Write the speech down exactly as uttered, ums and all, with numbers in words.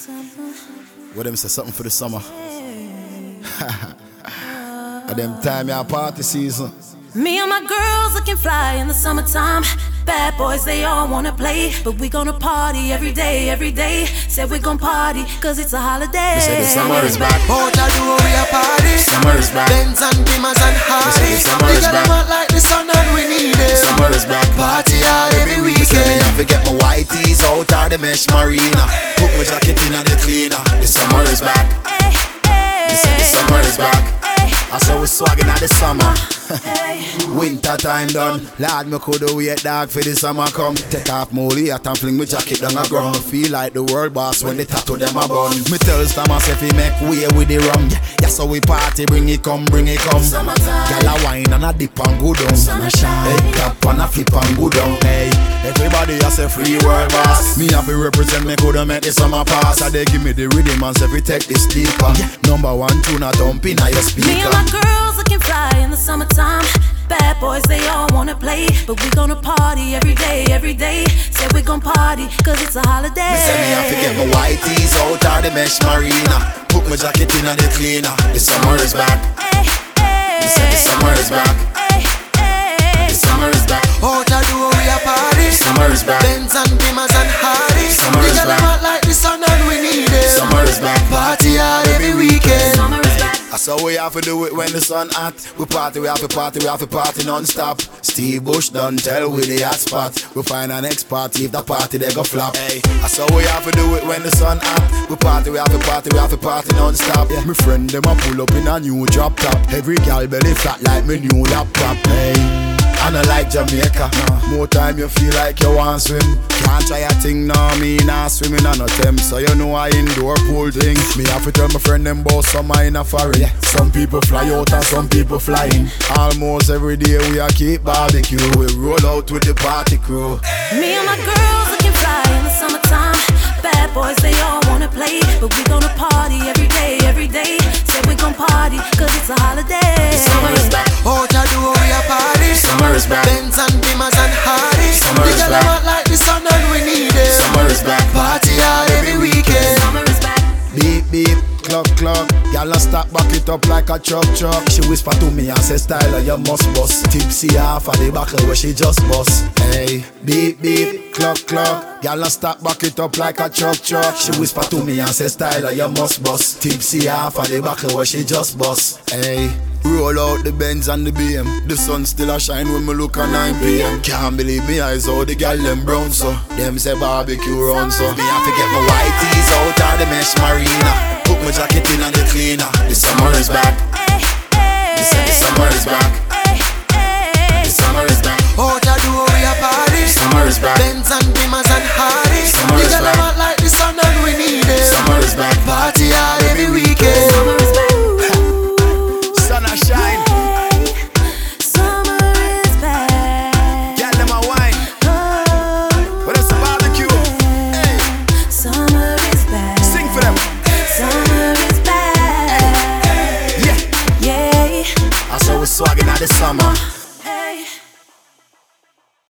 What them say something for the summer? At them time ya party season. Me and my girls looking fly in the summertime. Bad boys, they all wanna play, but we gonna party every day, every day. Said we gon' party, cause it's a holiday. They say the summer is back. Out a do we a party. Summer is back. Benz and Beamers and Harleys. The summer We is got back. them out like the sun and we need The it. summer is back. Party hard every They say me weekend. have to get my white tees out of the mesh marina. Put my jacket in the cleaner. The summer is back. They say the summer is back. I saw we swagging at the summer. Winter time done. Lord, me coulda wait dog for the summer come. Take off molly hat and fling my jacket down the ground. Feel like the world boss when they tattoo them a bun. Me tell Stamas if he make way with the rum. Yeah, so we party, bring it come, bring it come. Gyal a wine and a dip and go down. Hey, tap and a flip and go down. Hey, everybody has a free world boss. Me have to represent me coulda make the summer pass. I they give me the rhythm and say we take the sleeper. Number one tune a dump in your speaker. Me and my girls looking fly in the summertime. Bad boys, they all wanna play, but we gonna party every day, every day. Said we gon' party, cause it's a holiday. Me say me have to get my white tees out of the mesh marina. Put my jacket in the cleaner. The summer is back. Me say the summer is back. The summer is back. Out a do we a party. Summer is back. Benz and Beamers and Harleys. Summer We is got them back. out like the sun and we need it. Summer is back. Party hard every weekend. Summer is back. I saw we have to do it when the sun hot. We party, we have to party, we have to party non-stop. Steve Bush done tell we the hot spot. We find our next party if the party they go flop. Hey, I saw we have to do it when the sun hot. We party, we have to party, we have to party non-stop. Yeah. My friend them a pull up in a new drop top. Every gal belly flat like me new laptop. Hey, I don't like Jamaica. Nah. More time you feel like you want swim. Can't try a thing now, me nah swimming on no Thames. So you know I indoor pool thing. Me have to tell my friend them about summer in a foreign. Yeah. Some people fly out and some people fly in. Almost every day we a keep barbecue. We roll out with the party crew. Me and my girls looking fly in the summertime. Bad boys, they all wanna play, but we gonna party every day, every day. Said we gon' party, cause it's a holiday. The summer is back. Out a do we a party. Summer is back. Benz and Beamers and Harleys. Summer We is got back. them out like the sun and we need it. Summer is back. Party hard every weekend. Summer is back. Beep beep, clock clock. Y'all a stop back it up like a truck truck. She whisper to me and say style you must bust. Tipsy half of the buckle where she just bust. Hey, beep beep, clock clock. Y'all a stop back it up like a truck truck. She whisper to me and say style you must bust. Tipsy half of the buckle where she just bust. Hey. Roll out the Benz and the B M. The sun still a shine when me look at nine p m Can't believe me eyes how the gal them brown so. Them say barbecue run so. Me have to get my white tees out of the mesh marina. Put my jacket in the cleaner. The summer is back. They say the summer is back.